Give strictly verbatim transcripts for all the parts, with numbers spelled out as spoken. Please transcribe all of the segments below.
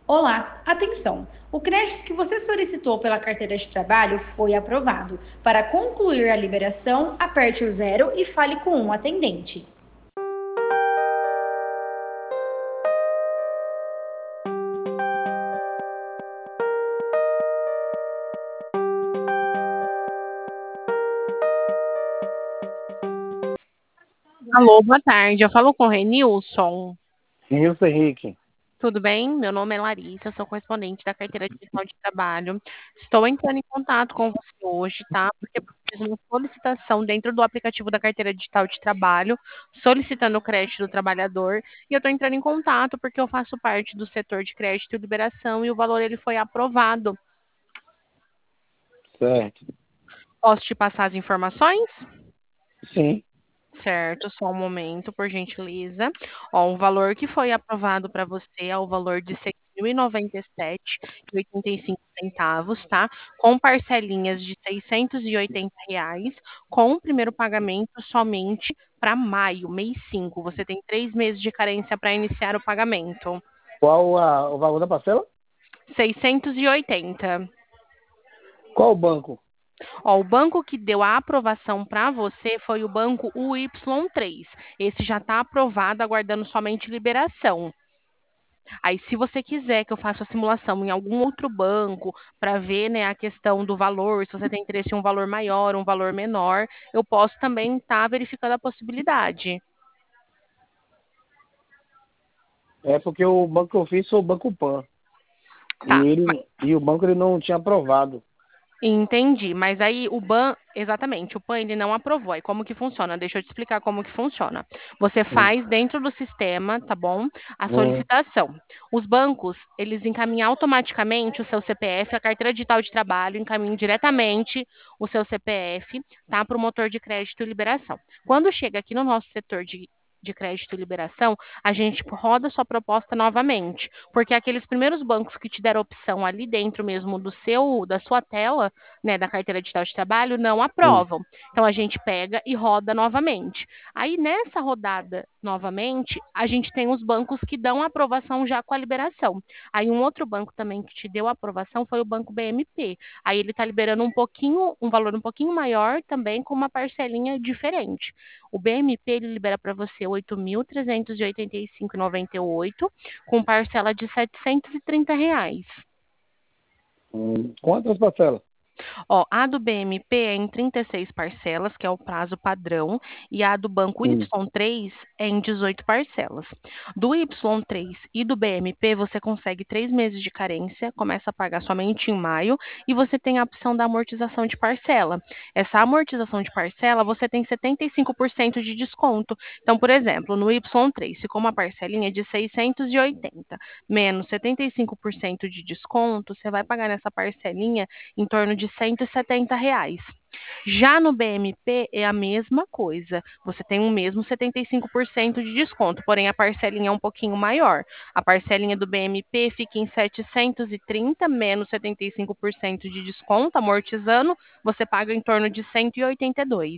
Olá, atenção! O crédito que você solicitou pela carteira de trabalho foi aprovado. Para concluir a liberação, aperte o zero e fale com um atendente. Alô, boa tarde. Eu falo com o Renilson. Nilson Henrique. Tudo bem? Meu nome é Larissa, eu sou correspondente da carteira digital de trabalho. Estou entrando em contato com você hoje, tá? Porque eu fiz uma solicitação dentro do aplicativo da carteira digital de trabalho, solicitando o crédito do trabalhador, e eu estou entrando em contato porque eu faço parte do setor de crédito e liberação e o valor ele foi aprovado. Certo. Posso te passar as informações? Sim. Certo, só um momento, por gentileza. Ó, o valor que foi aprovado para você é o valor de seis mil e noventa e sete e oitenta e cinco centavos, tá? Com parcelinhas de seiscentos e oitenta reais, com o primeiro pagamento somente para maio, mês cinco. Você tem três meses de carência para iniciar o pagamento. Qual a, o valor da parcela? seiscentos e oitenta. Qual o banco? Ó, o banco que deu a aprovação para você foi o banco U Y três. Esse já está aprovado, aguardando somente liberação. Aí, se você quiser que eu faça a simulação em algum outro banco para ver, né, a questão do valor, se você tem interesse em um valor maior, um valor menor, eu posso também estar verificando a possibilidade. É porque o banco que eu fiz foi o Banco Pan. E, Tá. ele, e o banco ele não tinha aprovado. Entendi, mas aí o ban, exatamente, o PAN ele não aprovou. Aí como que funciona? Deixa eu te explicar como que funciona. Você Hum. faz dentro do sistema, tá bom? A Hum. solicitação. Os bancos, eles encaminham automaticamente o seu C P F, a carteira digital de trabalho, encaminham diretamente o seu C P F, tá? Para o motor de crédito e liberação. Quando chega aqui no nosso setor de de crédito e liberação, a gente roda sua proposta novamente, porque aqueles primeiros bancos que te deram opção ali dentro mesmo do seu, da sua tela, né, da carteira digital de trabalho, não Hum. aprovam. Então a gente pega e roda novamente. Aí nessa rodada novamente, a gente tem os bancos que dão aprovação já com a liberação. Aí um outro banco também que te deu aprovação foi o Banco B M P. Aí ele está liberando um pouquinho, um valor um pouquinho maior também com uma parcelinha diferente. O B M P ele libera para você oito mil trezentos e oitenta e cinco reais e noventa e oito com parcela de setecentos e trinta reais. Hum. Quantas parcelas? Ó, a do B M P é em trinta e seis parcelas, que é o prazo padrão, e a do banco Hum. Y três é em dezoito parcelas. Do Y três e do B M P, você consegue três meses de carência, começa a pagar somente em maio, e você tem a opção da amortização de parcela. Essa amortização de parcela, você tem setenta e cinco por cento de desconto. Então, por exemplo, no Y três ficou uma parcelinha de seiscentos e oitenta, menos setenta e cinco por cento de desconto, você vai pagar nessa parcelinha em torno de cento e setenta reais. Já no B M P é a mesma coisa. Você tem o mesmo setenta e cinco por cento de desconto, porém a parcelinha é um pouquinho maior. A parcelinha do B M P fica em setecentos e trinta menos setenta e cinco por cento de desconto, amortizando, você paga em torno de cento e oitenta e dois.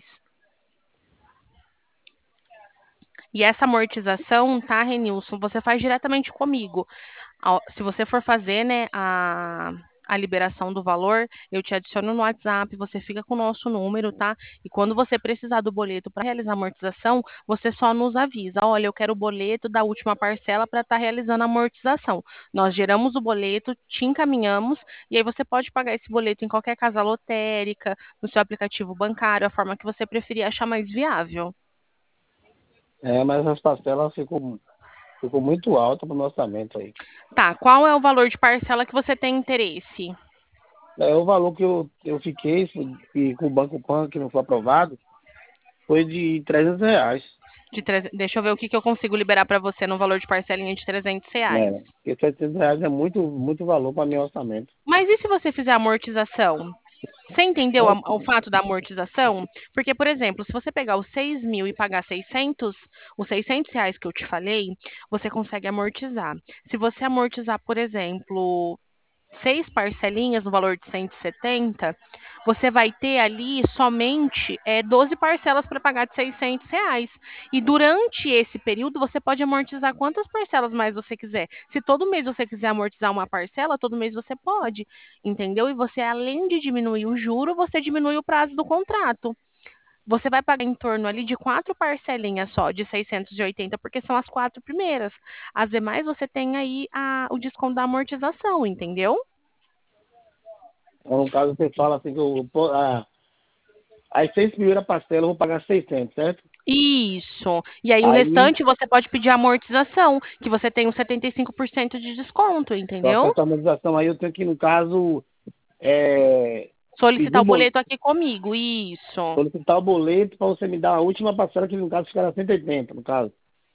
E essa amortização, tá, Renilson, você faz diretamente comigo. Ao- Se você for fazer, né, a, a liberação do valor, eu te adiciono no WhatsApp, você fica com o nosso número, tá? E quando você precisar do boleto para realizar a amortização, você só nos avisa. Olha, eu quero o boleto da última parcela para estar realizando a amortização. Nós geramos o boleto, te encaminhamos, e aí você pode pagar esse boleto em qualquer casa lotérica, no seu aplicativo bancário, a forma que você preferir achar mais viável. É, mas as parcelas ficou, ficou muito alta para o nosso orçamento aí. Tá, qual é o valor de parcela que você tem interesse? É, o valor que eu, eu fiquei e com o Banco Pan, que não foi aprovado, foi de trezentos reais. De treze- Deixa eu ver o que, que eu consigo liberar para você no valor de parcelinha de trezentos reais. Né? Porque setecentos reais é muito, muito valor para meu orçamento. Mas e se você fizer amortização? Você entendeu a- o fato da amortização? Porque, por exemplo, se você pegar os seis mil e pagar seiscentos, os seiscentos reais que eu te falei, você consegue amortizar. Se você amortizar, por exemplo, seis parcelinhas no valor de cento e setenta, você vai ter ali somente é, doze parcelas para pagar de seiscentos reais. E durante esse período, você pode amortizar quantas parcelas mais você quiser. Se todo mês você quiser amortizar uma parcela, todo mês você pode, entendeu? E você, além de diminuir o juro, você diminui o prazo do contrato. Você vai pagar em torno ali de quatro parcelinhas só, de seiscentos e oitenta, porque são as quatro primeiras. As demais você tem aí a, o desconto da amortização, entendeu? Então, no caso, você fala assim que eu, pô, ah, as seis primeiras parcelas eu vou pagar seiscentos, certo? Isso. E aí o Aí, restante você pode pedir amortização, que você tem uns setenta e cinco por cento de desconto, só que entendeu? essa amortização aí eu tenho que, no caso, é, pedir Solicitar o o boleto, boleto aqui comigo, isso. solicitar o boleto para você me dar a última parcela, que no caso ficará cento e oitenta, no caso.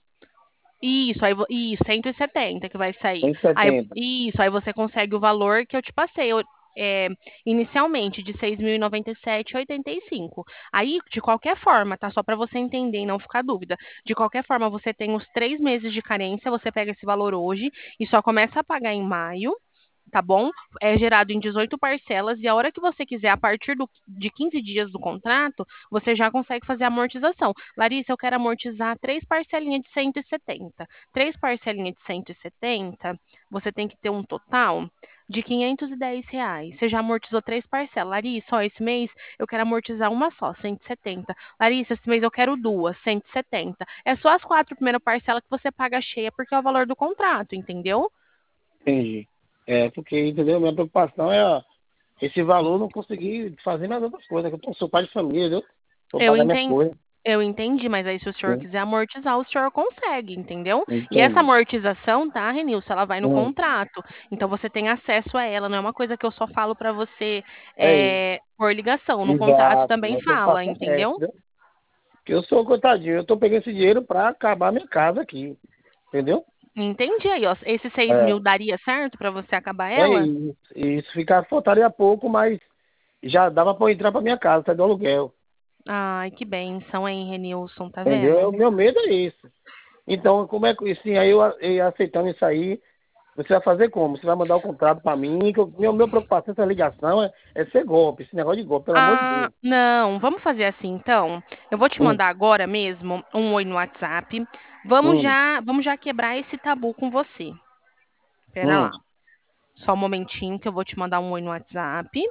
Isso, aí, vo- isso, cento e setenta que vai sair. cento e Aí, setenta. isso, aí você consegue o valor que eu te passei, eu- é, inicialmente, de seis mil e noventa e sete e oitenta e cinco. Aí, de qualquer forma, tá? Só para você entender e não ficar dúvida. De qualquer forma, você tem os três meses de carência, você pega esse valor hoje e só começa a pagar em maio. Tá bom? É gerado em dezoito parcelas e a hora que você quiser, a partir do- de quinze dias do contrato, você já consegue fazer a amortização. Larissa, eu quero amortizar três parcelinhas de cento e setenta. Três parcelinhas de cento e setenta, você tem que ter um total de quinhentos e dez reais. Você já amortizou três parcelas. Larissa, ó, esse mês eu quero amortizar uma só, cento e setenta. Larissa, esse mês eu quero duas, cento e setenta. É só as quatro primeiras parcelas que você paga cheia, porque é o valor do contrato, entendeu? Entendi. É, porque, entendeu? Minha preocupação é ó, esse valor não conseguir fazer mais outras coisas, que eu tô- sou pai de família, entendeu? Vou Eu pagar minhas entendi. coisas. Eu entendi, mas aí se o senhor Sim, quiser amortizar, o senhor consegue, entendeu? E essa entendi. amortização, tá, Renilson, ela vai no Hum, contrato. Então você tem acesso a ela, não é uma coisa que eu só falo para você é isso. é, por ligação. No contrato Exato. também Minha fala, preocupação é essa, entendeu? entendeu? Porque eu sou coitadinho, eu tô pegando esse dinheiro pra acabar minha casa aqui, entendeu? Entendi aí, ó. Esses seis mil É, daria certo para você acabar é ela? isso. Isso ficar faltaria pouco, mas já dava pra eu entrar pra minha casa, tá do aluguel. Ai, que bênção, hein, Renilson, tá Entendeu? vendo? O meu medo é isso. Então, como é que, assim, aí eu, eu aceitando isso aí, você vai fazer como? Você vai mandar o contrato para mim? Que eu, meu, meu preocupação essa ligação é, é ser golpe, esse negócio de golpe, pelo amor de Ah, Deus. não, vamos fazer assim então. Eu vou te Hum, mandar agora mesmo um oi no WhatsApp. Vamos hum, já, vamos já quebrar esse tabu com você. Pera hum. lá. Só um momentinho que eu vou te mandar um oi no WhatsApp.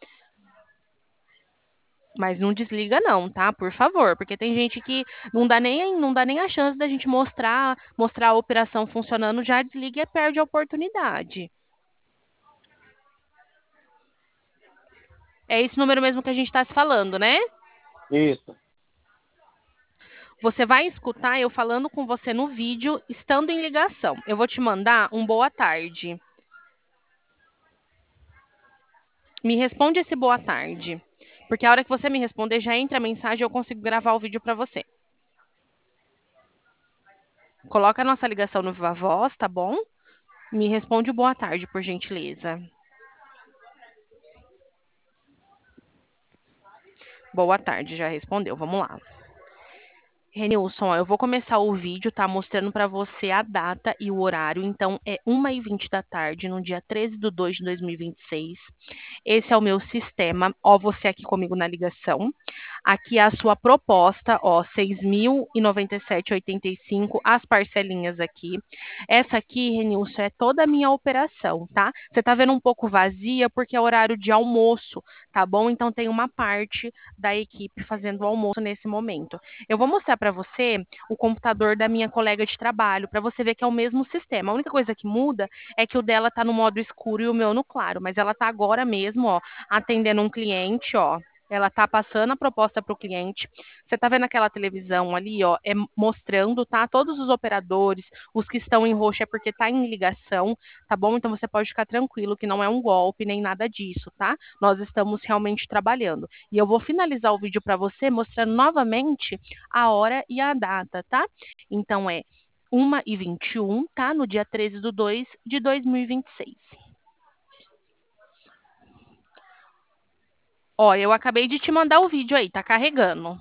Mas não desliga não, tá? Por favor, porque tem gente que não dá nem, não dá nem a chance da gente mostrar, mostrar a operação funcionando, já desliga e perde a oportunidade. É esse número mesmo que a gente está se falando, né? Isso. Você vai escutar eu falando com você no vídeo, estando em ligação. Eu vou te mandar um boa tarde. Me responde esse boa tarde. Porque a hora que você me responder, já entra a mensagem e eu consigo gravar o vídeo para você. Coloca a nossa ligação no Viva Voz, tá bom? Me responde o boa tarde, por gentileza. Boa tarde, já respondeu. Vamos lá. Renilson, ó, eu vou começar o vídeo, tá? Mostrando para você a data e o horário. Então, é uma e vinte da tarde, no dia treze de dois de dois mil e vinte e seis. Esse é o meu sistema. Ó, você aqui comigo na ligação. Aqui é a sua proposta, ó, seis mil e noventa e sete e oitenta e cinco, as parcelinhas aqui. Essa aqui, Renilson, é toda a minha operação, tá? Você tá vendo um pouco vazia porque é horário de almoço, tá bom? Então tem uma parte da equipe fazendo o almoço nesse momento. Eu vou mostrar para você o computador da minha colega de trabalho, para você ver que é o mesmo sistema. A única coisa que muda é que o dela tá no modo escuro e o meu no claro, mas ela tá agora mesmo, ó, atendendo um cliente, ó. Ela tá passando a proposta para o cliente. Você tá vendo aquela televisão ali, ó, é mostrando, tá? Todos os operadores, os que estão em roxo é porque tá em ligação, tá bom? Então você pode ficar tranquilo que não é um golpe nem nada disso, tá? Nós estamos realmente trabalhando. E eu vou finalizar o vídeo para você mostrando novamente a hora e a data, tá? Então é uma e vinte e um, tá? No dia treze de dois de dois mil e vinte e seis. Ó, eu acabei de te mandar o vídeo aí, tá carregando.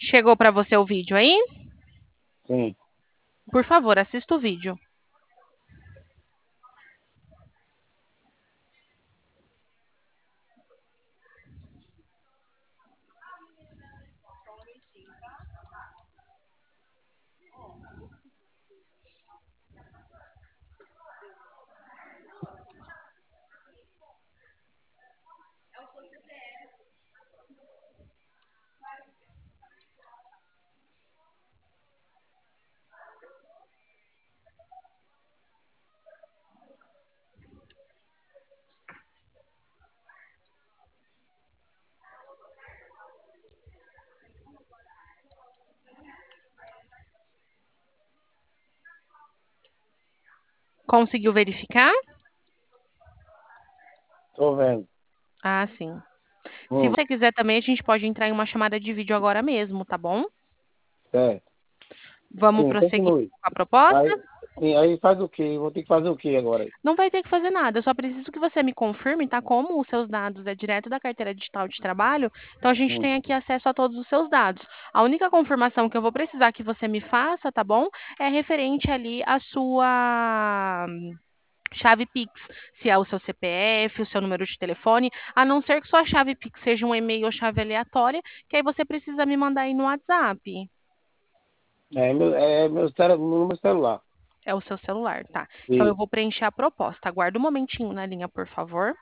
Chegou para você o vídeo aí? Sim. Por favor, assista o vídeo. Conseguiu verificar? Tô vendo. Ah, sim. Se Hum, você quiser também, a gente pode entrar em uma chamada de vídeo agora mesmo, tá bom? certo. Vamos Sim, prosseguir continue. com a proposta? Aí, sim, aí faz o quê? Eu vou ter que fazer o quê agora? Não vai ter que fazer nada, eu só preciso que você me confirme, tá? Como os seus dados é direto da carteira digital de trabalho, então a gente Hum. tem aqui acesso a todos os seus dados. A única confirmação que eu vou precisar que você me faça, tá bom? É referente ali à sua chave Pix, se é o seu C P F, o seu número de telefone, a não ser que sua chave Pix seja um e-mail ou chave aleatória, que aí você precisa me mandar aí no WhatsApp. É meu, é meu, celu- no meu celular. É o seu celular, tá? Então eu Isso. vou preencher a proposta. Aguarda um momentinho na linha, por favor.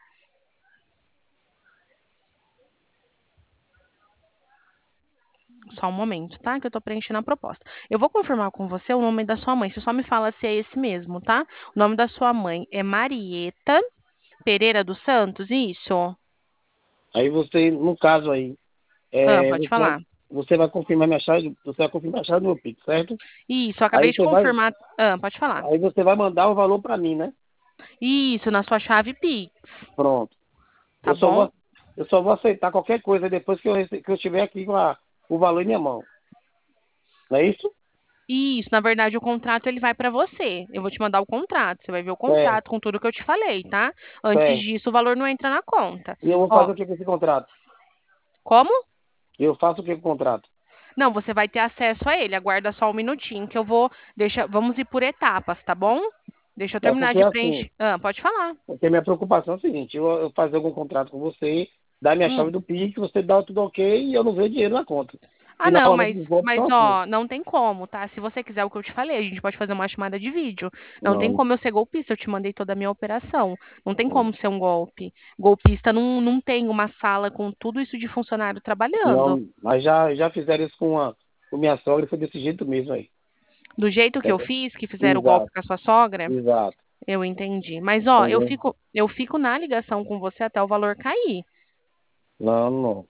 Só um momento, tá? Que eu tô preenchendo a proposta. Eu vou confirmar com você o nome da sua mãe. Você só me fala se é esse mesmo, tá? O nome da sua mãe é Marieta Pereira dos Santos, isso? Aí você, no caso aí, Ah, é, pode você vai, falar. você vai confirmar minha chave, você vai confirmar a chave do meu Pix, certo? Isso, eu acabei Aí de você vai, confirmar. Ah, pode falar. aí você vai mandar o valor para mim, né? Isso, na sua chave Pix, Pronto. tá Eu só bom? vou, eu só vou aceitar qualquer coisa depois que eu, rece- que eu estiver aqui com a, o valor em minha mão. Não é isso? Isso, na verdade, o contrato ele vai para você. Eu vou te mandar o contrato. Você vai ver o Certo, contrato com tudo que eu te falei, tá? Antes certo. disso, o valor não entra na conta. E eu vou Ó, fazer o que com esse contrato? como? Eu faço o que com o contrato? Não, você vai ter acesso a ele. Aguarda só um minutinho que eu vou. Deixa, vamos ir por etapas, tá bom? Deixa eu É terminar porque de assim, preencher. Ah, pode falar. porque minha preocupação é o seguinte, eu, eu fazer algum contrato com você, dar minha chave Hum. do Pix, você dá tudo ok e eu não vejo dinheiro na conta. Ah, E não, normalmente os mas, golpes são mas assim. ó, não tem como, tá? Se você quiser o que eu te falei, a gente pode fazer uma chamada de vídeo. Não tem Não, como eu ser golpista, eu te mandei toda a minha operação. Não tem não, como ser um golpe. Golpista não, não tem uma sala com tudo isso de funcionário trabalhando. não, mas já, já fizeram isso com, a, com minha sogra e foi desse jeito mesmo aí. Do jeito que eu Entendeu? fiz, que fizeram o golpe Exato, com a sua sogra, exato. eu entendi. Mas ó, eu Entendeu? fico, eu fico na ligação com você até o valor cair. Não, não.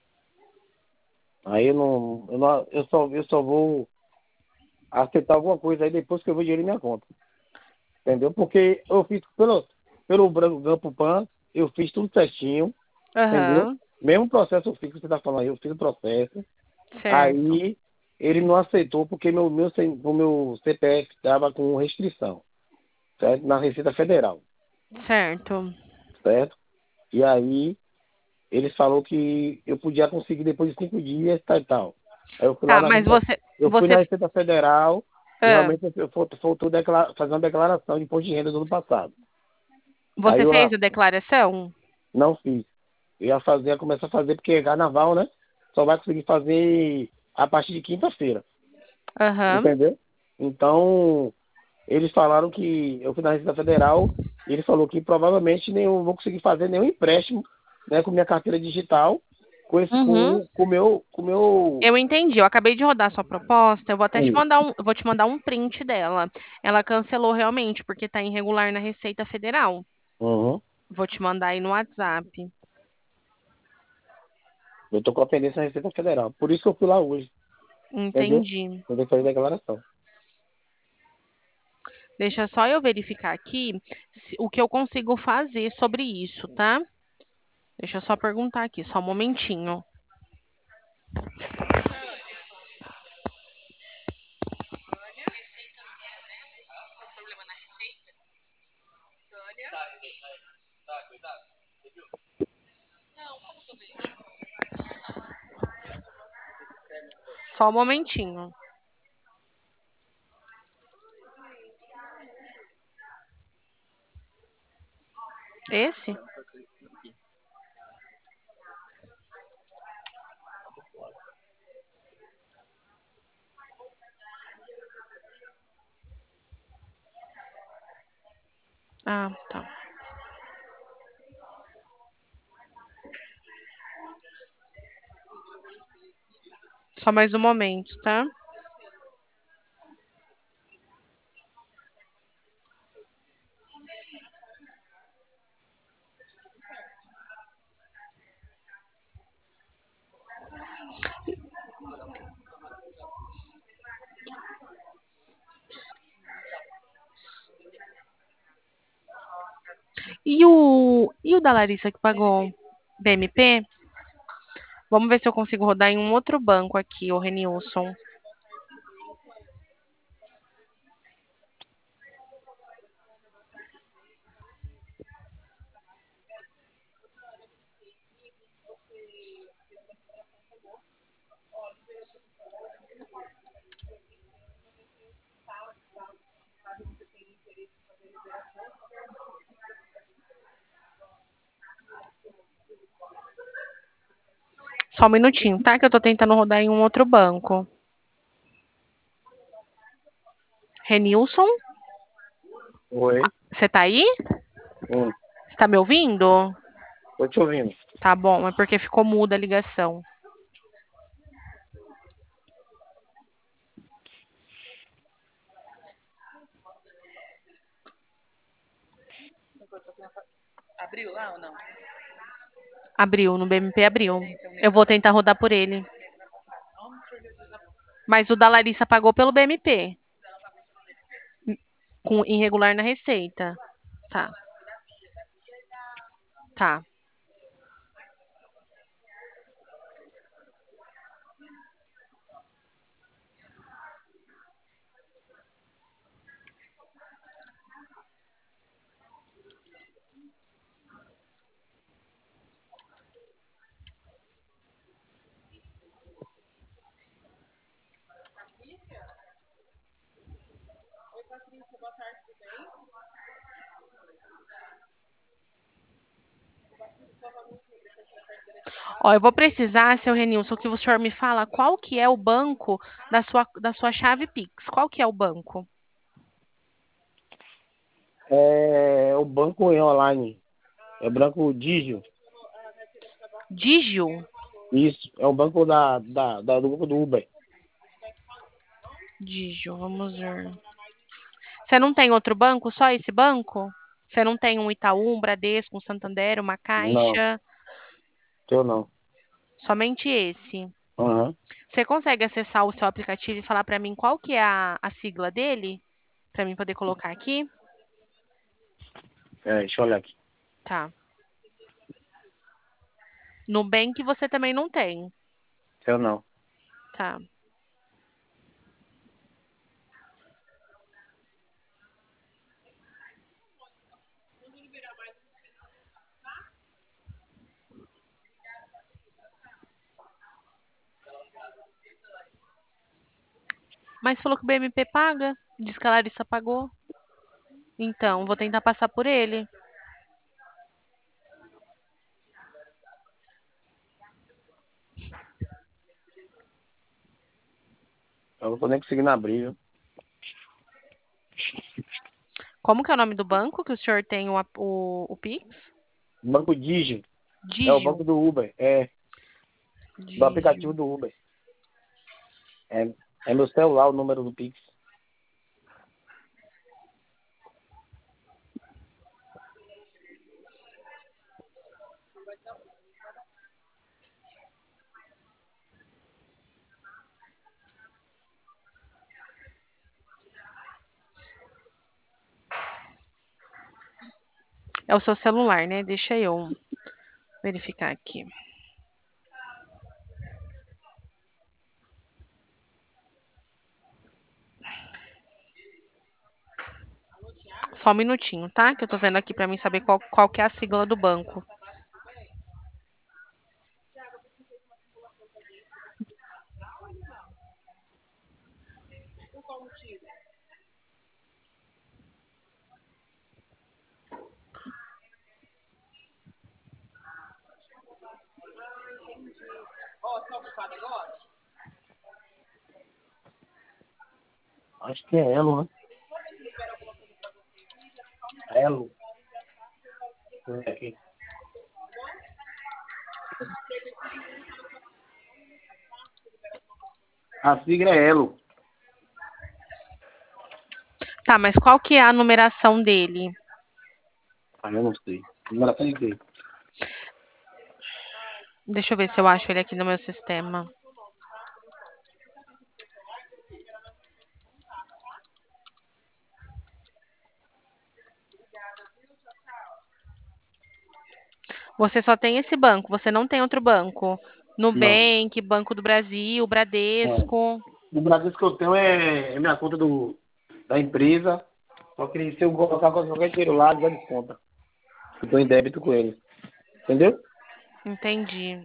Aí eu não, eu não, eu só, eu só vou aceitar alguma coisa aí depois que eu ver dinheiro em minha conta. Entendeu? Porque eu fiz pelo, pelo Branco Gampo Pan, eu fiz tudo certinho, entendeu? Aham, Mesmo processo eu fiz, que você tá falando aí, eu fiz o processo. certo, Aí ele não aceitou porque meu, meu, C- o meu C P F estava com restrição, certo? Na Receita Federal, certo. certo? E aí ele falou que eu podia conseguir depois de cinco dias, tal e tal. Aí eu fui lá Tá, na mas Receita, você, eu fui você, na Receita Federal e ah, realmente eu fal- faltou declara- fazer uma declaração de imposto de renda do ano passado. Aí você eu fez ah, a declaração? não fiz. Eu ia fazer, ia começar a fazer porque é carnaval, né? Só vai conseguir fazer a partir de quinta-feira, Aham. entendeu? Então, eles falaram que eu fui na Receita Federal e ele falou que provavelmente nem eu vou conseguir fazer nenhum empréstimo, né, com minha carteira digital, com esse Uhum. com com meu com meu Eu entendi. Eu acabei de rodar sua proposta. Eu vou até te isso. mandar um, eu vou te mandar um print dela. Ela cancelou realmente porque está irregular na Receita Federal. Uhum. Vou te mandar aí no WhatsApp. Eu tô com a pendência na Receita Federal. Por isso que eu fui lá hoje, entendeu? Entendi. Eu vou fazer declaração. Deixa só eu verificar aqui se- o que eu consigo fazer sobre isso, tá? Deixa eu só perguntar aqui, só um momentinho. Só um momentinho. Esse? Ah, tá. Só mais um momento, tá? E o, e o da Larissa que pagou B M P? Vamos ver se eu consigo rodar em um outro banco aqui, o Renilson. Só um minutinho, tá? Que eu tô tentando rodar em um outro banco. Renilson, Oi. você tá aí? Hum, Você tá me ouvindo? tô te ouvindo. Tá bom, é porque ficou muda a ligação. Abriu lá ou não? Abriu, no B M P abriu. Eu vou tentar rodar por ele. Mas o da Larissa pagou pelo B M P. Com irregular na receita. Tá, tá. Ó, eu vou precisar, seu Renilson, que o senhor me fala qual que é o banco da sua, da sua chave Pix. Qual que é o banco? É o banco online. É o banco Digio. Digio? Isso. É o banco da, da, da- do banco do Uber. Digio, vamos ver. Você não tem outro banco? Só esse banco? Você não tem um Itaú, um Bradesco, um Santander, uma Não, Caixa? eu não. Somente esse. Aham. Você consegue acessar o seu aplicativo e falar para mim qual que é a, a sigla dele? Para mim poder colocar aqui? É, deixa eu olhar aqui. Tá. Nubank você também não tem. Eu não. Tá. Mas falou que o B M P paga. Diz que a Larissa pagou. Então, vou tentar passar por ele. Eu não tô nem conseguindo abrir, viu? Como que é o nome do banco que o senhor tem o, ap- o, o Pix? Banco Digio. É o Digio. banco do Uber. É, do aplicativo Digio. do Uber. É, é meu celular o número do Pix. É o seu celular, né? Deixa eu verificar aqui. Só um minutinho, tá? Que eu tô vendo aqui pra mim saber qual, qual que é a sigla do banco. Acho que é Elo, né? Elo. É aqui. A sigla é Elo. Tá, mas qual que é a numeração dele? Ah, eu não sei. Numeração de quê? Deixa eu ver se eu acho ele aqui no meu sistema. Você só tem esse banco, você não tem outro banco. Não. Nubank, Banco do Brasil, É. Bradesco. O Bradesco que eu tenho é, é minha conta do, da empresa. Só que se eu colocar qualquer dinheiro lá, já desconta. Eu tô em débito com ele. Entendeu? Entendi.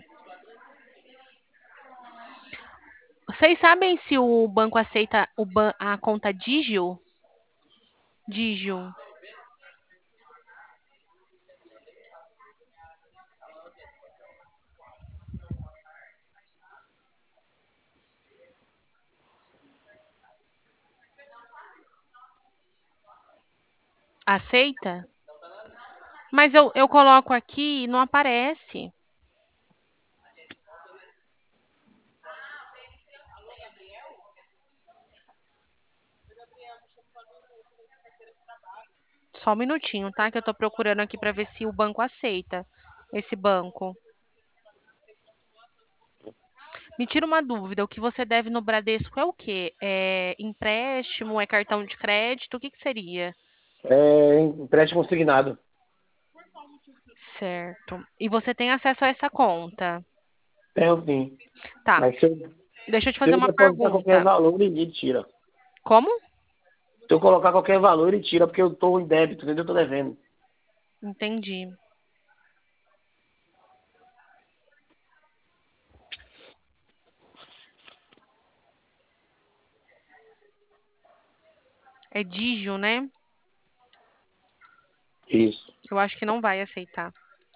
Vocês sabem se o banco aceita o ban- a conta Digio? Digio. Aceita? Mas eu, eu coloco aqui e não aparece. Só um minutinho, tá? Que eu tô procurando aqui para ver se o banco aceita esse banco. Me tira uma dúvida, o que você deve no Bradesco é o quê? É empréstimo, é cartão de crédito? O que que seria? É empréstimo consignado. Certo. E você tem acesso a essa conta? Tenho sim. Tá. Mas se eu, Deixa eu te se fazer eu uma depositar qualquer pergunta. valor, ele tira. Como? Se eu colocar qualquer valor, ele tira, porque eu tô em débito, entendeu? Eu tô devendo. Entendi. É Digio, né? Isso. Eu acho que não vai aceitar.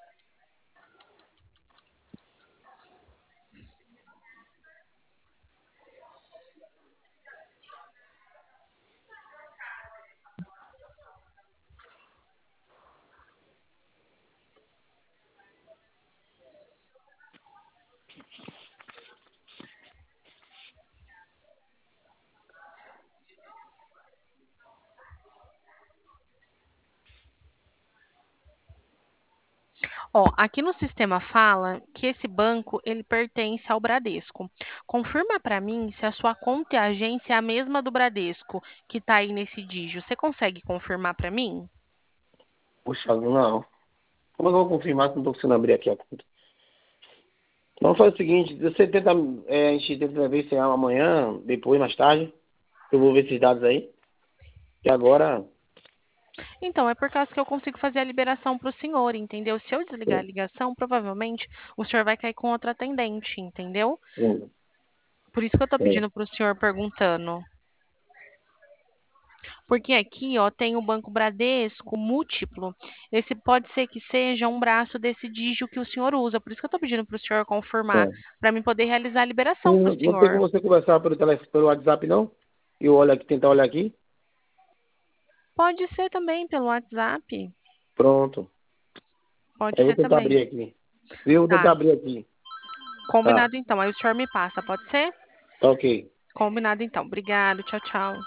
Ó, aqui no sistema fala que esse banco ele pertence ao Bradesco. Confirma para mim se a sua conta e agência é a mesma do Bradesco que tá aí nesse Digio. Você consegue confirmar para mim? Puxa, não. Como é que eu vou confirmar se não tô conseguindo abrir aqui a conta? Vamos fazer o seguinte, você tenta, é, a gente tenta ver se é amanhã, depois, mais tarde. Eu vou ver esses dados aí. E agora, Então, é por causa que eu consigo fazer a liberação para o senhor, entendeu? Se eu desligar a sim, ligação, provavelmente o senhor vai cair com outra atendente, entendeu? sim, Por isso que eu tô sim. pedindo para o senhor perguntando. Porque aqui, ó, tem o Banco Bradesco múltiplo. Esse pode ser que seja um braço desse dígito que o senhor usa. Por isso que eu estou pedindo para o senhor confirmar, Sim. para mim poder realizar a liberação para o Não, não tem senhor. como você conversar pelo, telefone, pelo WhatsApp, não? E eu olho aqui, tentar olhar aqui. Pode ser também pelo WhatsApp. Pronto. Pode Aí eu vou ser tentar também. abrir aqui. Eu vou Tá. tentar abrir aqui. Tá. Combinado então. Aí o senhor me passa, pode ser? Tá ok. Combinado então. Obrigado. Tchau, tchau.